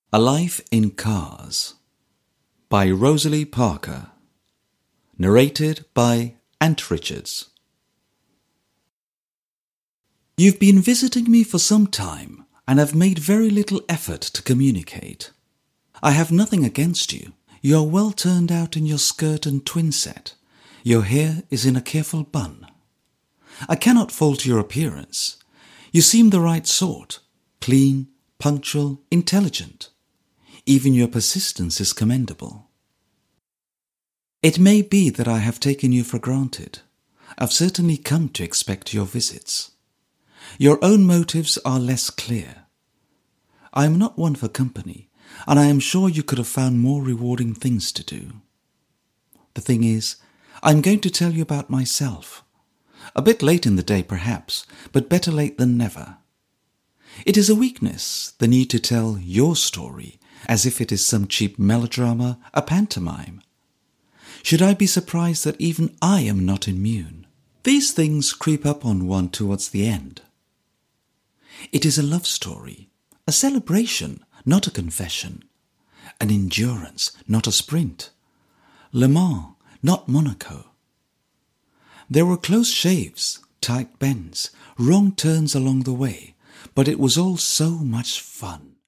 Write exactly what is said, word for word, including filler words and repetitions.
A Life in Cars by Rosalie Parker. Narrated by Ant Richards. You've been visiting me for some time and have made very little effort to communicate. I have nothing against you. You are well turned out in your skirt and twin set. Your hair is in a careful bun. I cannot fault your appearance. You seem the right sort, clean, punctual, intelligent. Even your persistence is commendable. It may be that I have taken you for granted. I've certainly come to expect your visits. Your own motives are less clear. I am not one for company, and I am sure you could have found more rewarding things to do. The thing is, I'm going to tell you about myself. A bit late in the day, perhaps, but better late than never. It is a weakness, the need to tell your story, as if it is some cheap melodrama, a pantomime. Should I be surprised that even I am not immune? These things creep up on one towards the end. It is a love story, a celebration, not a confession, an endurance, not a sprint, Le Mans, not Monaco. There were close shaves, tight bends, wrong turns along the way, but it was all so much fun.